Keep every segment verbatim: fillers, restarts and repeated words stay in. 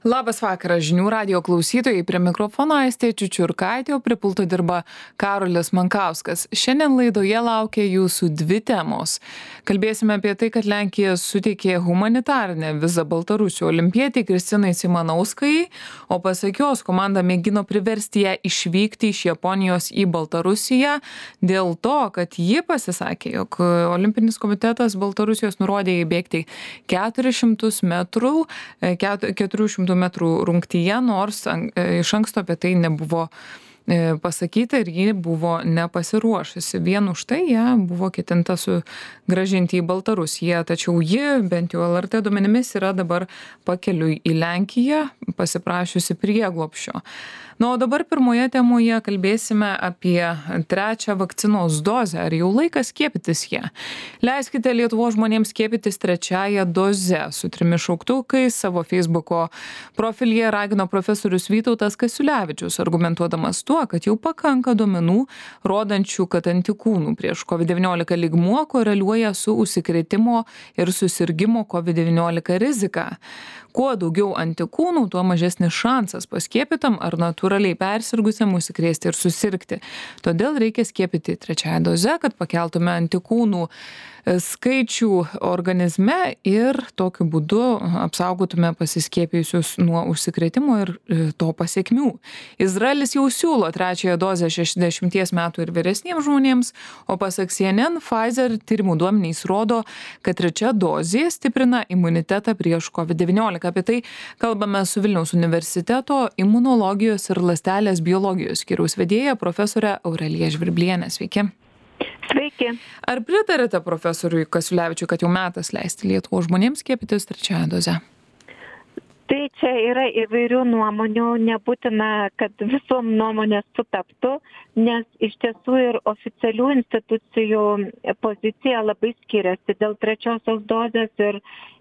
Labas vakaras, žinių radijo klausytojai, prie mikrofono Aistė Čiučiurkaitė, o prie pulto dirba Karolis Mankauskas. Šiandien laidoje laukia jūsų dvi temos. Kalbėsime apie tai, kad Lenkija suteikė humanitarinę vizą Baltarusių olimpietei Kristinai Simanauskai, o pasak jos komanda mėgino priversti ją išvykti iš Japonijos į Baltarusiją dėl to, kad ji pasisakė, jog Olimpinis komitetas Baltarusijos nurodė įbėgti keturis šimtus metrų, keturių šimtų metrų rungtyje, nors iš anksto apie tai nebuvo pasakyta ir ji buvo nepasiruošusi. Vien už tai ją buvo ketinta sugrąžinti į Baltarusiją, tačiau ji, bent jau L R T duomenimis, yra dabar pakeliui į Lenkiją, pasiprašiusi prieglobsčio. Na, o dabar pirmoje temoje kalbėsime apie trečią vakcinos dozę. Ar jau laikas skiepytis ją? Leiskite Lietuvos žmonėms skiepytis trečiąją dozę. Su trimis šauktukais savo Facebooko profilyje ragino profesorius Vytautas Kasiulevičius, argumentuodamas tuo, kad jau pakanka duomenų, rodančių, kad antikūnų prieš COVID devyniolika lygmuo koreliuoja su užsikrėtimo ir susirgimo COVID devyniolika rizika. Kuo daugiau antikūnų, tuo mažesnis šansas paskiepytam ar natūraliai persirgusiam užsikrėsti ir susirgti. Todėl reikia skiepyti trečiąją dozę, kad pakeltume antikūnų skaičių organizme ir tokiu būdu apsaugotume pasiskiepijusius nuo užsikrėtimo ir to pasekmių. Izraelis jau siūlo trečiąją dozę šešiasdešimties metų ir vyresniems žmonėms, o pasak C N N, Pfizer tyrimų duomenys rodo, kad trečia dozė stiprina imunitetą prieš COVID devyniolika. Apie tai kalbame su Vilniaus universiteto imunologijos ir ląstelės biologijos skyriaus vedėja profesorė Aurelija Žvirblienė. Sveiki. Sveiki. Ar pritarėte profesoriui Kasiulevičiui, kad jau metas leisti Lietuvos žmonėms skiepytis trečiąją dozę? Tai čia yra įvairių nuomonių, nebūtina, kad visom nuomonės sutaptų, nes iš tiesų ir oficialių institucijų pozicija labai skiriasi dėl trečiosios dozės ir,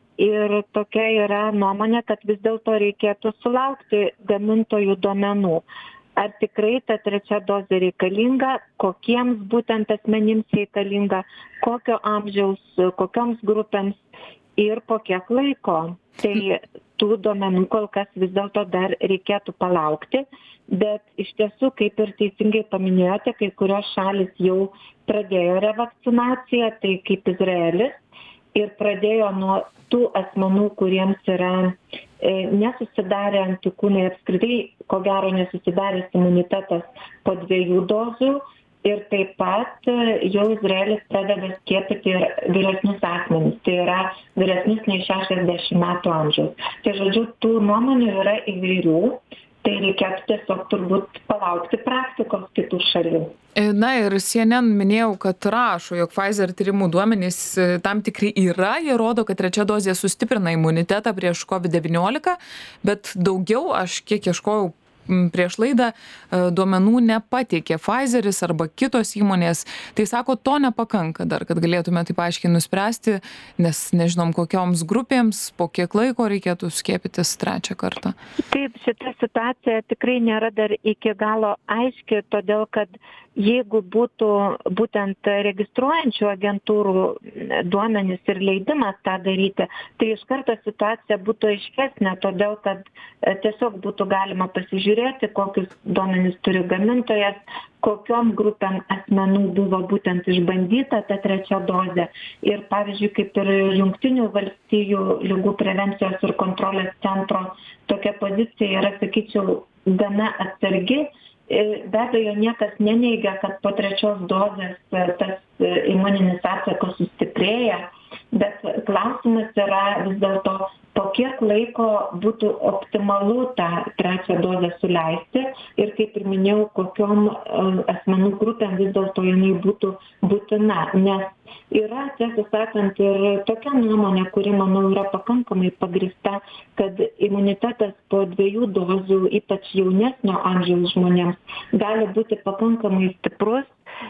ir tokia yra nuomonė, kad vis dėlto reikėtų sulaukti gamintojų duomenų. Ar tikrai ta trečia dozė reikalinga, kokiems būtent asmenims reikalinga, kokio amžiaus, kokioms grupėms ir po kiek laiko. Tai tų duomenų kol kas vis dėlto dar reikėtų palaukti, bet iš tiesų, kaip ir teisingai paminėjote, kai kurios šalis jau pradėjo revakcinaciją, tai kaip Izraelis, ir pradėjo nuo tų asmenų, kuriems yra e, nesusidarę antikūnai, apskritai, ko gero nesusidaręs imunitetas po dviejų dozių, ir taip pat jau Izraelis pradeda skiepyti ir vyresnius asmenis, tai yra vyresnius nei šešiasdešimt metų amžiaus. Tai žodžiu, tų nuomonių yra įvairių, tai reikėtų tiesiog turbūt palaukti praktikos kitų šalių. Na ir C N N minėjau, kad rašo, jog Pfizer tyrimų duomenys tam tikri yra, jie rodo, kad trečia dozė sustiprina imunitetą prieš COVID devyniolika, bet daugiau aš kiek ieškojau prieš laidą duomenų nepateikė Pfizeris arba kitos įmonės. Tai sako, to nepakanka dar, kad galėtume taip aiškiai nuspręsti, nes nežinom kokioms grupėms, po kiek laiko reikėtų skiepytis trečią kartą. Taip, šita situacija tikrai nėra dar iki galo aiški, todėl kad jeigu būtų būtent registruojančių agentūrų duomenys ir leidimas tą daryti, tai iš karto situacija būtų aiškesnė, todėl kad tiesiog būtų galima pasižiūrėti, kokius duomenys turi gamintojas, kokiom grupėm asmenų buvo būtent išbandyta ta trečia dozė. Ir pavyzdžiui, kaip ir Jungtinių valstijų ligų prevencijos ir kontrolės centro tokia pozicija yra, sakyčiau, gana atsargi. Be abejo, niekas neneigia, kad po trečios dozės tas imuninis atsakas sustiprėja, bet klausimas yra vis dėlto, po kiek laiko būtų optimalu tą trečią dozę suleisti ir, kaip ir minėjau, kokiom asmenų grupėm vis dėlto jinai būtų būtina. Nes yra, tiesą sakant, ir tokia nuomonė, kuri, manau, yra pakankamai pagrįsta, kad imunitetas po dviejų dozių, ypač jaunesnio amžiaus žmonėms, gali būti pakankamai stiprus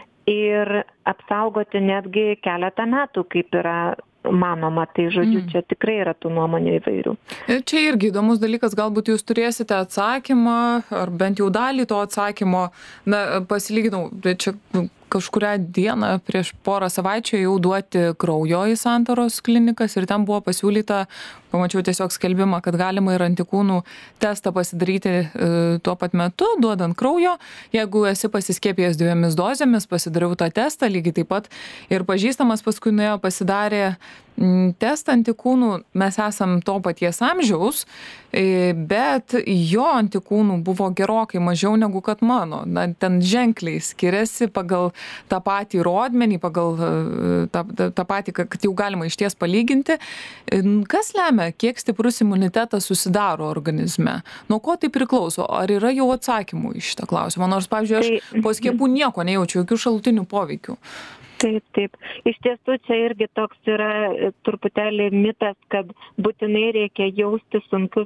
ir apsaugoti netgi keletą metų, kaip yra manoma. Tai žodžiu, mm. čia tikrai yra tų nuomonių įvairių. Ir čia irgi įdomus dalykas, galbūt jūs turėsite atsakymą, ar bent jau dalį to atsakymo. Na, pasilyginau, čia kažkurią dieną prieš porą savaičių jau duoti kraujo į Santaros klinikas ir ten buvo pasiūlyta, pamačiau tiesiog skelbimą, kad galima ir antikūnų testą pasidaryti e, tuo pat metu, duodant kraujo. Jeigu esi pasiskiepijęs dviejomis dozėmis, pasidariau tą testą, lygiai taip pat ir pažįstamas paskui nuėjo pasidarė testą antikūnų, mes esam to paties amžiaus, bet jo antikūnų buvo gerokai mažiau negu kad mano. Na, ten ženkliai skiriasi pagal tą patį rodmenį, pagal tą, tą patį, kad jau galima išties palyginti. Kas lemia, kiek stiprus imunitetas susidaro organizme? Nuo ko tai priklauso? Ar yra jau atsakymų į šitą klausimą? Nors, pavyzdžiui, aš po skiepų nieko nejaučiu, jokių šalutinių poveikių. Taip, taip. Iš tiesų čia irgi toks yra truputėlį mitas, kad būtinai reikia jausti sunkius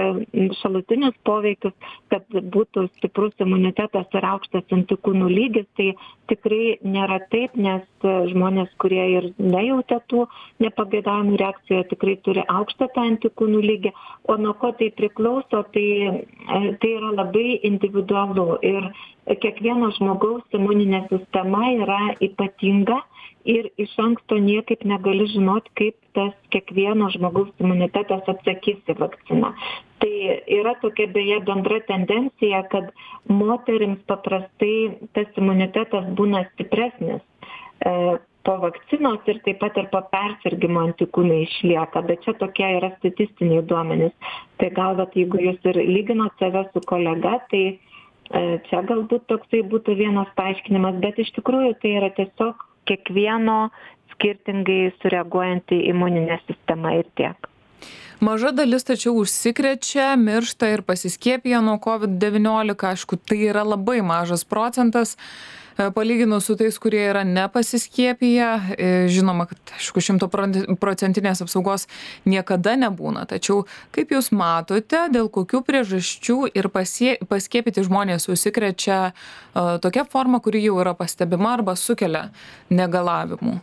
šalutinius poveikius, kad būtų stiprus imunitetas ir aukštas antikūnų lygis. Tai tikrai nėra taip, nes žmonės, kurie ir nejautė tų nepageidaujamų reakcijų, tikrai turi aukštą tą antikūnų lygį. O nuo ko tai priklauso, tai, tai yra labai individualu. Ir kiekvieno žmogaus imuninė sistema yra ypatinga ir iš anksto niekaip negali žinoti, kaip tas kiekvieno žmogaus imunitetas atsakys į vakciną. Tai yra tokia beje bendra tendencija, kad moterims paprastai tas imunitetas būna stipresnis e, po vakcinos ir taip pat ir po persirgimo antikūnai išlieka, bet čia tokie yra statistiniai duomenys. Tai gal, bet jeigu jūs ir lyginot save su kolega, tai čia galbūt toksai būtų vienas paaiškinimas, bet iš tikrųjų tai yra tiesiog kiekvieno skirtingai sureaguojanti imuninė sistema ir tiek. Maža dalis tačiau užsikrečia, miršta ir pasiskiepija nuo kovid devyniolika. Aišku, tai yra labai mažas procentas. Palyginus su tais, kurie yra nepasiskiepiję, žinoma, kad aišku, šimtaprocentinės apsaugos niekada nebūna. Tačiau, kaip Jūs matote, dėl kokių priežasčių ir pasie, paskiepyti žmonės užsikrečia uh, tokia forma, kuri jau yra pastebima arba sukelia negalavimų?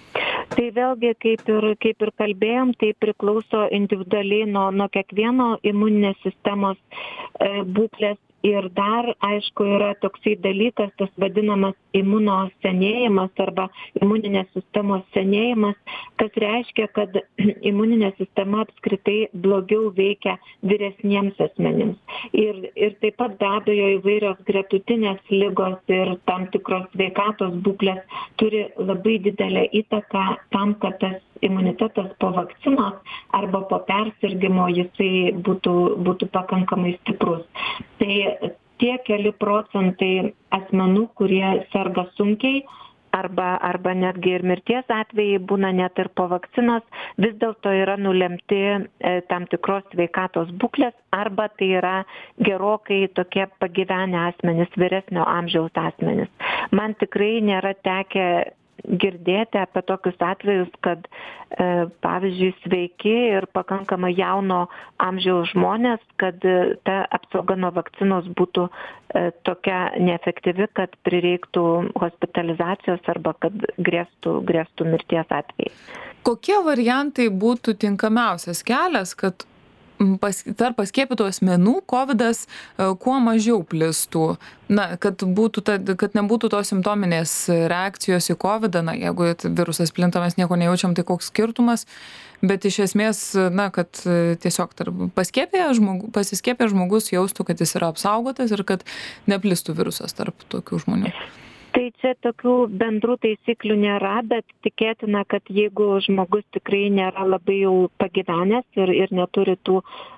Tai vėlgi, kaip ir, kaip ir kalbėjom, tai priklauso individualiai nuo, nuo kiekvieno imuninės sistemos e, būklės. Ir dar, aišku, yra toksai dalykas, tas vadinamas imuno senėjimas arba imuninės sistemos senėjimas, kas reiškia, kad imuninė sistema apskritai blogiau veikia vyresniems asmenims. Ir, ir taip pat be abejo įvairios gretutinės ligos ir tam tikros sveikatos būklės turi labai didelę įtaką tam, kad tas imunitetas po vakcinos arba po persirgimo jisai būtų, būtų pakankamai stiprus. Tai tie keli procentai asmenų, kurie serga sunkiai arba, arba netgi ir mirties atvejai būna net ir po vakcinos, vis dėlto yra nulemti e, tam tikros sveikatos būklės arba tai yra gerokai tokie pagyvenę asmenys, vyresnio amžiaus asmenys. Man tikrai nėra tekę girdėti apie tokius atvejus, kad e, pavyzdžiui sveiki ir pakankamai jauno amžiaus žmonės, kad e, ta apsauga nuo vakcinos būtų e, tokia neefektyvi, kad prireiktų hospitalizacijos arba kad grėstų, grėstų mirties atvejai. Kokie variantai būtų tinkamiausias kelias, kad pas, tarp paskiepytų asmenų kovidas kuo mažiau plistų, na, kad, būtų ta, kad nebūtų tos simptominės reakcijos į kovidą, na, jeigu virusas plinta, mes nieko nejaučiam, tai koks skirtumas, bet iš esmės, na, kad tiesiog tarp paskiepęs žmogus, pasiskiepęs žmogus jaustų, kad jis yra apsaugotas ir kad neplistų virusas tarp tokių žmonių. Tai čia tokių bendrų taisyklių nėra, bet tikėtina, kad jeigu žmogus tikrai nėra labai jau pagyvenęs ir, ir neturi tų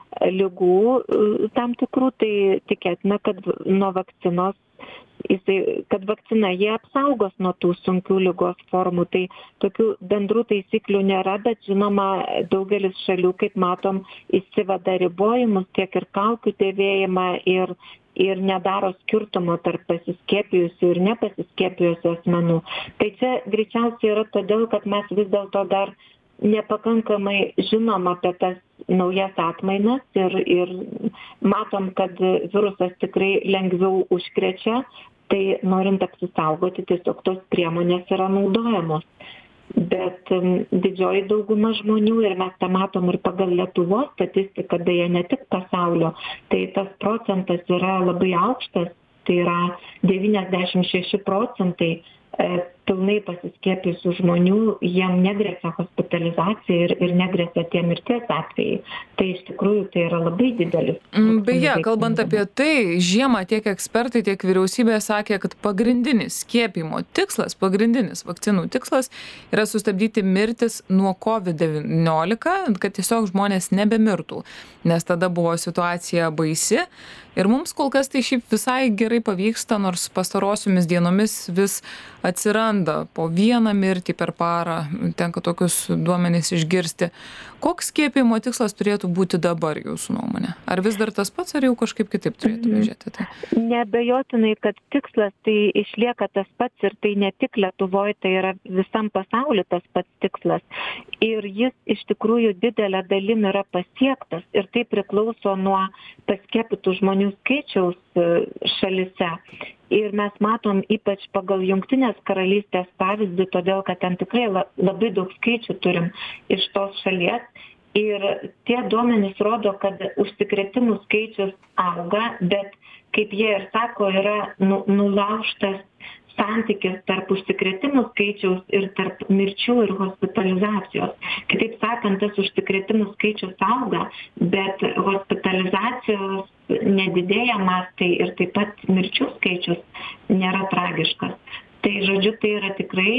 ligų tam tikrų, tai tikėtina, kad nuo vakcinos, jisai, kad vakcina jie apsaugos nuo tų sunkių ligos formų. Tai tokių bendrų taisyklių nėra, bet žinoma, daugelis šalių, kaip matom, įsiveda ribojimus, tiek ir kaukių dėvėjimą ir ir nedaro skirtumo tarp pasiskiepijusių ir nepasiskiepijusių asmenų. Tai čia greičiausiai yra todėl, kad mes vis dėlto dar nepakankamai žinom apie tas naujas atmainas ir, ir matom, kad virusas tikrai lengviau užkrečia, tai norint apsisaugoti, tiesiog tos priemonės yra naudojamos. Bet um, didžioji dauguma žmonių, ir mes tą matom ir pagal Lietuvos statistiką, beje, ne tik pasaulio, tai tas procentas yra labai aukštas, tai yra devyniasdešimt šeši procentai pilnai pasiskiepyjusių žmonių, jiem negresia hospitalizacija ir, ir negresia tie mirties atvejai. Tai iš tikrųjų tai yra labai didelis. Beje, kalbant apie tai, žiemą tiek ekspertai, tiek vyriausybė sakė, kad pagrindinis skiepimo tikslas, pagrindinis vakcinų tikslas yra sustabdyti mirtis nuo kovid devyniolika, kad tiesiog žmonės nebemirtų, nes tada buvo situacija baisi. Ir mums kol kas tai šiaip visai gerai pavyksta, nors pastarosiomis dienomis vis atsiranda po vieną mirtį per parą, tenka tokius duomenys išgirsti. Koks skiepimo tikslas turėtų būti dabar jūsų nuomonė? Ar vis dar tas pats, ar jau kažkaip kitaip turėtume žiūrėti tai? Neabejotinai, kad tikslas tai išlieka tas pats ir tai ne tik Lietuvoje, tai yra visam pasauliu tas pats tikslas. Ir jis iš tikrųjų didelė dalim yra pasiektas ir tai priklauso nuo paskiepytų žmonių skaičiaus šalise. Ir mes matom ypač pagal Jungtinės karalystės pavyzdį, todėl kad ten tikrai labai daug skaičių turim iš tos šalies. Ir tie duomenys rodo, kad užsikrėtimų skaičius auga, bet kaip jie ir sako, yra nu, nulaužtas santykis tarp užsikrėtimų skaičiaus ir tarp mirčių ir hospitalizacijos. Kitaip sakant, tas užsikrėtimų skaičius auga, bet hospitalizacijos nedidėja mastai ir taip pat mirčių skaičius nėra tragiškas. Tai žodžiu, tai yra tikrai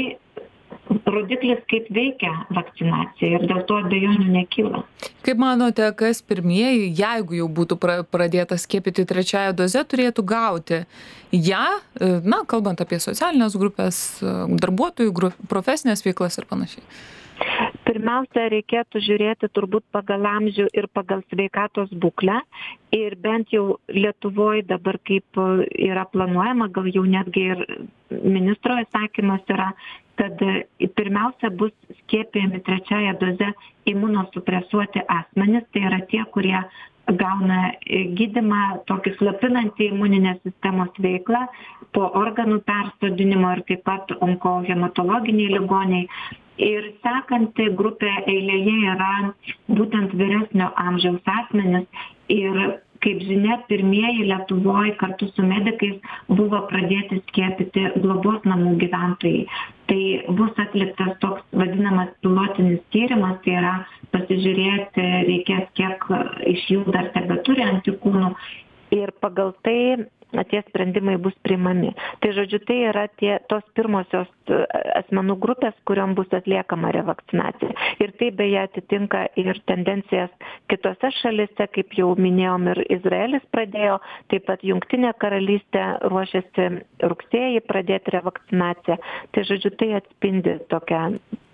rodiklis, kaip veikia vakcinacija ir dėl to abejonių nekyla. Kaip manote, kas pirmieji, jeigu jau būtų pradėta skiepyti trečiąją dozę, turėtų gauti ją, na, kalbant apie socialinės grupės, darbuotojų grupės, profesinės veiklas ir panašiai? Pirmiausia, reikėtų žiūrėti turbūt pagal amžių ir pagal sveikatos būklę. Ir bent jau Lietuvoje dabar kaip yra planuojama, gal jau netgi ir ministro įsakymas yra, kad pirmiausia bus skiepijami trečiąją dozę imunosupresuoti asmenys, tai yra tie, kurie gauna gydymą, tokį slopinantį imuninės sistemos veiklą po organų persodinimo ir taip pat onkohematologiniai ligoniai. Ir sekanti grupė eilėje yra būtent vyresnio amžiaus asmenys ir, kaip žinia, pirmieji Lietuvoje kartu su medikais buvo pradėti skiepyti globos namų gyventojai. Tai bus atliktas toks vadinamas pilotinis tyrimas, tai yra pasižiūrėti reikės, kiek iš jų dar tebeturi antikūnų ir pagal tai tie sprendimai bus priimami. Tai žodžiu, tai yra tie, tos pirmosios asmenų grupės, kuriom bus atliekama revakcinacija. Ir tai beje atitinka ir tendencijas kitose šalise, kaip jau minėjom, ir Izraelis pradėjo, taip pat Jungtinė karalystė ruošiasi rugsėjį pradėti revakcinaciją. Tai žodžiu, tai atspindi tokią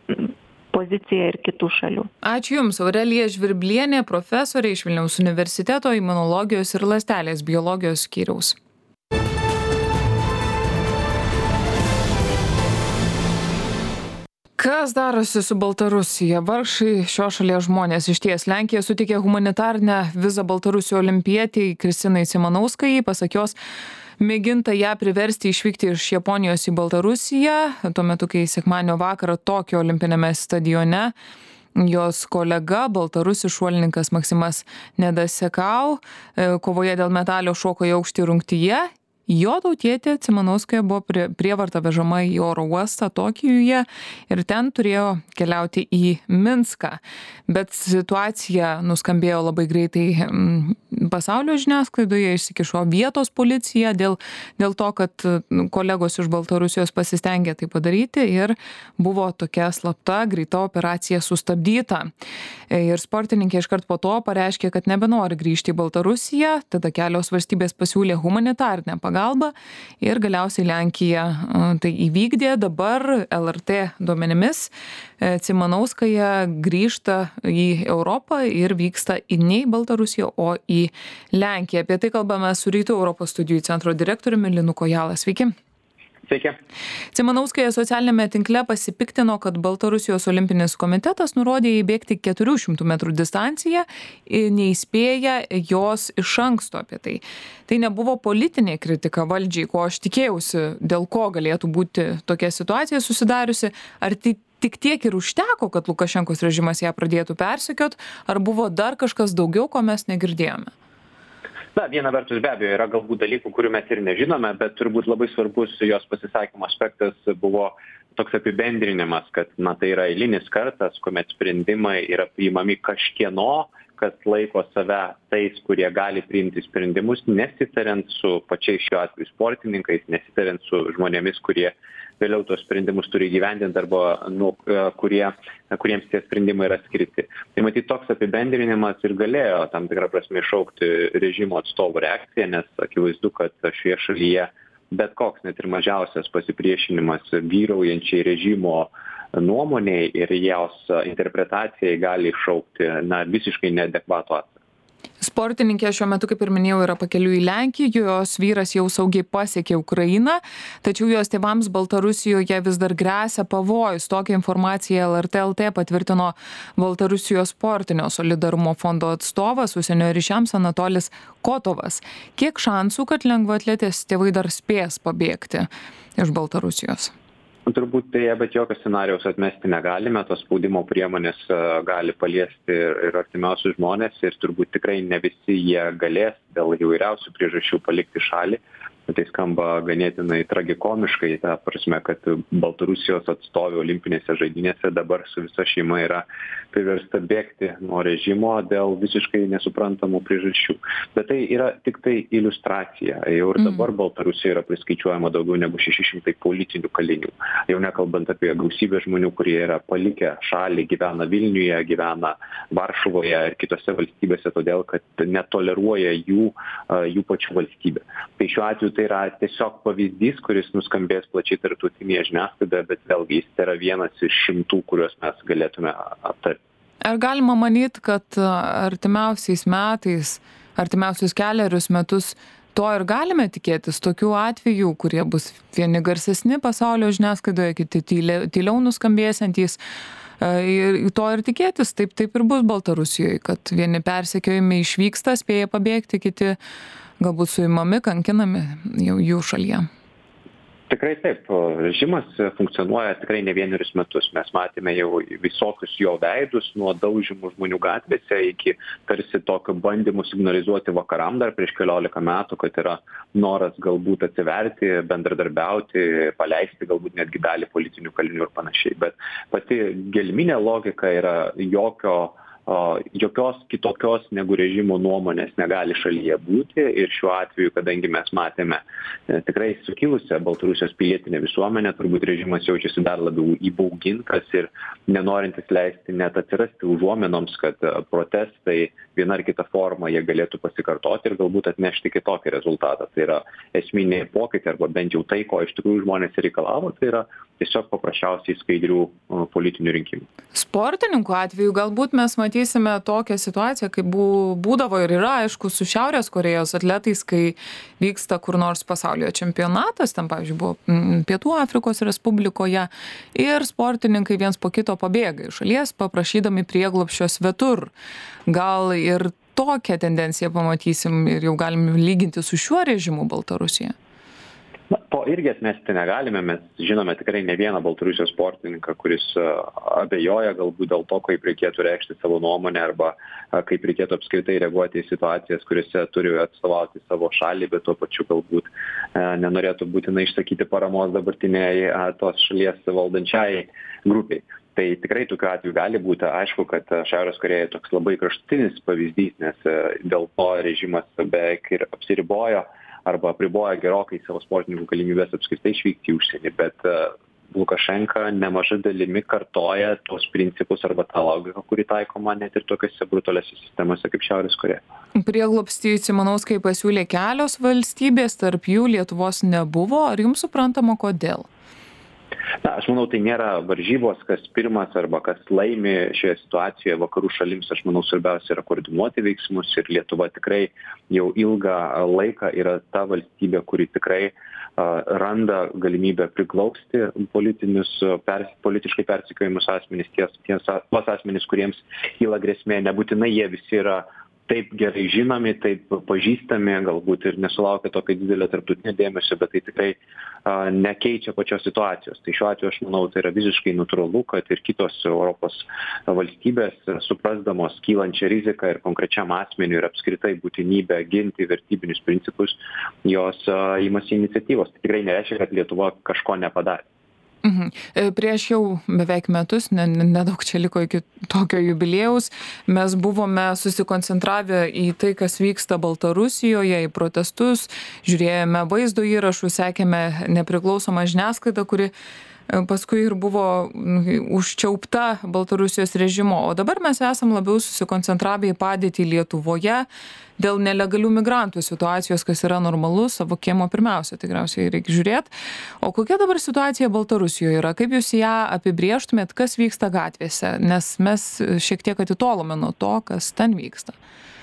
poziciją ir kitų šalių. Ačiū Jums, Aurelija Žvirblienė, profesorė iš Vilniaus universiteto imunologijos ir ląstelės biologijos skyriaus. Kas darosi su Baltarusija? Vargšai šios šalies žmonės. Išties, Lenkija suteikė humanitarinę vizą Baltarusių olimpietei Kristinai Cimanauskai, pasak jos, mėginta ją priversti išvykti iš Japonijos į Baltarusiją, tuo metu, kai sekmadienio vakarą Tokijo olimpinėme stadione jos kolega, baltarusis šuolininkas Maksimas Nedasekau, kovoje dėl medalio šoko į aukštį rungtyje. Jo tautietė Cimanauskaja buvo prie, prievarta vežama į oro uostą Tokijuje ir ten turėjo keliauti į Minską. Bet situacija nuskambėjo labai greitai pasaulio žiniasklaidoje, išsikišo vietos policija dėl, dėl to, kad kolegos iš Baltarusijos pasistengė tai padaryti ir buvo tokia slapta greita operacija sustabdyta. Ir sportininkė iškart po to pareiškė, kad nebenori grįžti į Baltarusiją, tada kelios valstybės pasiūlė humanitarinę pagalbą. Ir galiausiai Lenkija tai įvykdė. Dabar L R T duomenimis Cimanauskaja grįžta į Europą ir vyksta į ne į Baltarusiją, o į Lenkiją. Apie tai kalbame su Rytų Europos studijų centro direktoriumi Linu Kojala. Sveiki. Sveiki. Cimanauskaja socialinėme tinkle pasipiktino, kad Baltarusijos olimpinis komitetas nurodė įbėgti keturių šimtų metrų distanciją, neįspėja jos iš anksto apie tai. Tai nebuvo politinė kritika valdžiai, ko aš tikėjausi, dėl ko galėtų būti tokia situacija susidariusi. Ar tai tik tiek ir užteko, kad Lukašenkos režimas ją pradėtų persekiot, ar buvo dar kažkas daugiau, ko mes negirdėjome? Na, viena vertus be abejo yra galbūt dalykų, kurių mes ir nežinome, bet turbūt labai svarbus jos pasisakymo aspektas buvo toks apibendrinimas, kad na, tai yra eilinis kartas, kuomet sprendimai yra priimami kažkieno, kas laiko save tais, kurie gali priimti sprendimus, nesitariant su pačiais šiuo atveju sportininkais, nesitariant su žmonėmis, kurie vėliau tos sprendimus turi įgyvendinti arba nu, kurie, kuriems tie sprendimai yra skirti. Tai matyt, toks apibendrinimas ir galėjo tam tikrą prasme iššaukti režimo atstovų reakciją, nes akivaizdu, kad šioje šalyje bet koks net ir mažiausias pasipriešinimas vyraujančiai režimo nuomoniai ir jos interpretacijai gali iššaukti na, visiškai neadekvatų atsaką. Sportininkė šiuo metu, kaip ir minėjau, yra pakeliui į Lenkiją, jos vyras jau saugiai pasiekė Ukrainą, tačiau jos tėvams Baltarusijoje vis dar gresia pavojus. Tokią informaciją L R T L T patvirtino Baltarusijos sportinio solidarumo fondo atstovas užsienio ryšiams Anatolis Kotovas. Kiek šansų, kad lengvaatletės tėvai dar spės pabėgti iš Baltarusijos? Turbūt tai, bet jokio scenarijaus atmesti negalime, tos spaudimo priemonės gali paliesti ir artimiausius žmonės ir turbūt tikrai ne visi jie galės dėl įvairiausių priežasčių palikti šalį. Tai skamba ganėtinai tragikomiškai, ta prasme, kad Baltarusijos atstovė olimpinėse žaidynėse dabar su visa šeima yra priversta bėgti nuo režimo dėl visiškai nesuprantamų priežasčių. Bet tai yra tik tai iliustracija. Jau ir dabar Baltarusijoje yra priskaičiuojama daugiau negu šeši šimtai politinių kalinių. Jau nekalbant apie gausybę žmonių, kurie yra palikę šalį, gyvena Vilniuje, gyvena Varšuvoje ir kitose valstybėse, todėl kad netoleruoja jų, jų pačių valstybė. Tai šiuo atveju tai yra tiesiog pavyzdys, kuris nuskambės plačiai tarptautinėje žiniasklaidoje, bet vėlgi jis yra vienas iš šimtų, kuriuos mes galėtume aptarti. Ar galima manyti, kad artimiausiais metais, artimiausius keliarius metus to ir galime tikėtis, tokių atvejų, kurie bus vieni garsesni pasaulio žiniasklaidoje, kiti tyliau nuskambėsiantys, ir to ir tikėtis, taip, taip ir bus Baltarusijoje, kad vieni persekiojami išvyksta, spėja pabėgti, kiti galbūt suimami, kankinami jau jų šalyje. Tikrai taip. Režimas funkcionuoja tikrai ne vienerius metus. Mes matėme jau visokius jo veidus, nuo daužymų žmonių gatvėse iki tarsi tokio bandymų signalizuoti vakaram dar prieš keliolika metų, kad yra noras galbūt atsiverti, bendradarbiauti, paleisti galbūt netgi dalį politinių kalinių ir panašiai. Bet pati gelminė logika yra jokio jokios kitokios negu režimo nuomonės negali šalyje būti ir šiuo atveju, kadangi mes matėme tikrai sukilusią Baltarusijos pilietinę visuomenę, turbūt režimas jaučiasi dar labiau įbaugintas ir nenorintis leisti net atsirasti užuominoms, kad protestai viena ar kita forma jie galėtų pasikartoti ir galbūt atnešti kitokį rezultatą. Tai yra esminiai pokyčiai arba bent jau tai, ko iš tikrųjų žmonės reikalavo, tai yra tiesiog paprasčiausiai skaidrių politinių rinkimų. Sportininkų atveju galbūt mes matysime tokią situaciją, kaip būdavo ir yra, aišku, su Šiaurės Korėjos atletais, kai vyksta kur nors pasaulio čempionatas, ten, pavyzdžiui, buvo Pietų Afrikos Respublikoje ir sportininkai viens po kito pabėga iš šalies, paprašydami prieglobsčio svetur. Gal ir tokią tendenciją pamatysim ir jau galim lyginti su šiuo režimu Baltarusijoje? Na, to irgi atmesti negalime, mes žinome tikrai ne vieną Baltarusijos sportininką, kuris abejoja galbūt dėl to, kaip reikėtų reikšti savo nuomonę arba kaip reikėtų apskritai reaguoti į situacijas, kuriuose turi atstovauti savo šalį, bet tuo pačiu galbūt nenorėtų būtinai išsakyti paramos dabartiniai tos šalies valdančiai grupiai. Tai tikrai tokiu atveju gali būti. Aišku, kad Šiaurės Korėja toks labai kraštutinis pavyzdys, nes dėl to režimas beveik ir apsiribojo arba apriboja gerokai savo sportininkų galimybės apskritai išvykti į užsienį, bet Lukašenka nemaža dalimi kartoja tos principus arba tą logiką, kuri taikoma net ir tokiose brutaliose sistemose kaip Šiaurės Korėja. Prieglobstį Cimanauskai pasiūlė kelios valstybės, tarp jų Lietuvos nebuvo. Ar jums suprantama, kodėl? Na, aš manau, tai nėra varžybos, kas pirmas arba kas laimi šioje situacijoje vakarų šalims. Aš manau, svarbiausia yra koordinuoti veiksmus ir Lietuva tikrai jau ilgą laiką yra ta valstybė, kuri tikrai uh, randa galimybę priglausti politinius, pers, politiškai persekiojimus asmenys, ties, ties, tuos asmenys, kuriems kyla grėsmė. Nebūtinai jie visi yra taip gerai žinomi, taip pažįstami, galbūt ir nesulaukia tokio didelio tarptautinio dėmesio, bet tai tikrai a, nekeičia pačios situacijos. Tai šiuo atveju aš manau, tai yra visiškai natūralu, kad ir kitos Europos valstybės, suprasdamos kylančią riziką ir konkrečiam asmeniu ir apskritai būtinybę ginti vertybinius principus, jos a, imasi iniciatyvos. Tai tikrai nereiškia, kad Lietuva kažko nepadarė. Mhm. Prieš jau beveik metus, nedaug čia liko iki tokio jubiliejaus, mes buvome susikoncentravę į tai, kas vyksta Baltarusijoje, į protestus, žiūrėjome vaizdo įrašus, sekėme nepriklausomą žiniasklaidą, kuri paskui ir buvo užčiaupta Baltarusijos režimo. O dabar mes esam labiau susikoncentravę į padėtį Lietuvoje dėl nelegalių migrantų situacijos, kas yra normalu, savo kiemo pirmiausia, tikriausiai reikia žiūrėti. O kokia dabar situacija Baltarusijoje yra? Kaip jūs ją apibrėžtumėt, kas vyksta gatvėse? Nes mes šiek tiek atitolome nuo to, kas ten vyksta.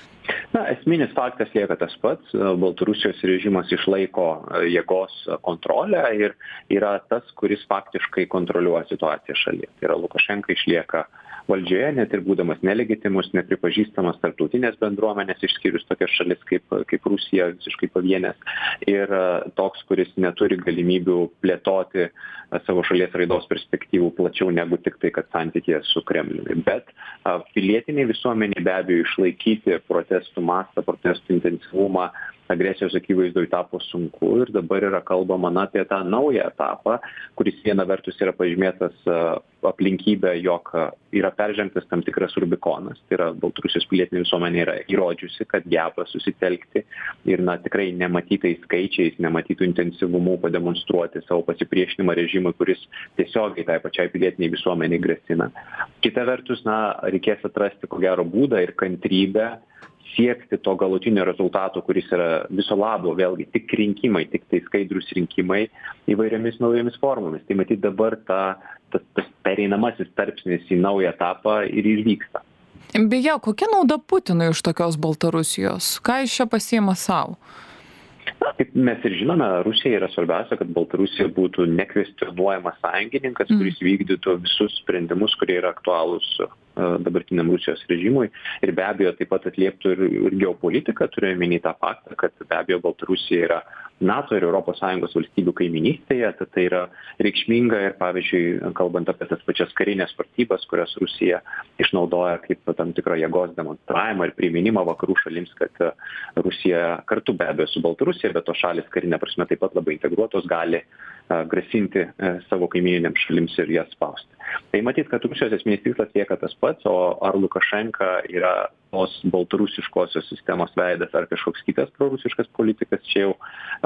Na, esminis faktas lieka tas pats. Baltarusijos režimas išlaiko jėgos kontrolę ir yra tas, kuris faktiškai kontroliuoja situaciją šalyje. Tai yra Lukašenka išlieka valdžioje, net ir būdamas nelegitimus, nepripažįstamas tarptautinės bendruomenės, išskyrus tokias šalis kaip, kaip Rusija, visiškai pavienės. Ir toks, kuris neturi galimybių plėtoti savo šalies raidos perspektyvų plačiau negu tik tai, kad santykėje su Kremliumi. Bet pilietiniai visuomeniai be abejo išlaikyti protestų mastą, protestų intensyvumą agresijos akivaizdoje tapo sunku ir dabar yra kalbama na, apie tą naują etapą, kuris viena vertus yra pažymėtas aplinkybė, jog yra peržengtas tam tikras Rubikonas. Tai yra Baltarusijos pilietinė visuomenė yra įrodžiusi, kad geba susitelkti ir na, tikrai nematytais skaičiais, nematytų intensyvumų pademonstruoti savo pasipriešinimą režimui, kuris tiesiogiai tai pačiai pilietiniai visuomeniai grasina. Kita vertus, na, reikės atrasti ko gero būdą ir kantrybę siekti to galutinio rezultato, kuris yra viso labo, vėlgi, tik rinkimai, tik tai skaidrus rinkimai įvairiomis naujomis formomis. Tai matyt dabar ta, ta, tas pereinamasis tarpsnis į naują etapą ir įvyksta. Beje, kokia nauda Putinui iš tokios Baltarusijos? Ką jis čia pasiima savo? Na, kaip mes ir žinome, Rusija yra svarbiausia, kad Baltarusija būtų nekvestionuojamas sąjungininkas, kuris vykdytų visus sprendimus, kurie yra aktualūs dabartiniam Rusijos režimui ir be abejo taip pat atlieptų ir, ir geopolitiką, turėjome minėti tą faktą, kad be abejo Baltarusija yra NATO ir Europos Sąjungos valstybių kaiminystėje, tad tai yra reikšminga ir pavyzdžiui, kalbant apie tas pačias karinės pratybas, kurias Rusija išnaudoja kaip tam tikrą jėgos demonstravimą ir priminimą vakarų šalims, kad Rusija kartu be abejo su Baltarusija, bet to šalis karinė prasme taip pat labai integruotos gali grasinti savo kaimininėms šalims ir jas spausti. Tai matyt, kad Rusijos esminis tikslas lieka tas pats, o ar Lukašenka yra tos baltarusiškosios sistemos veidas ar kažkoks kitas prorusiškas politikas, čia jau,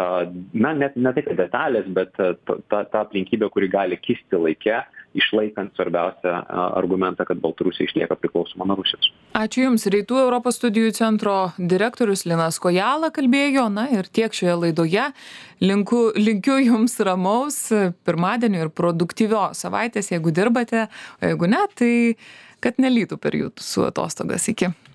na, net ne tai, kad detalės, bet ta, ta aplinkybė, kuri gali kisti laike, išlaikant svarbiausią argumentą, kad Baltarusija išlieka priklausoma nuo Rusijos. Ačiū Jums. Rytų Europos studijų centro direktorius Linas Kojala kalbėjo, na ir tiek šioje laidoje. Linku, linkiu Jums ramaus pirmadienio ir produktyvios savaitės, jeigu dirbate, o jeigu ne, tai kad nelytų per Jūsų atostogas. Iki.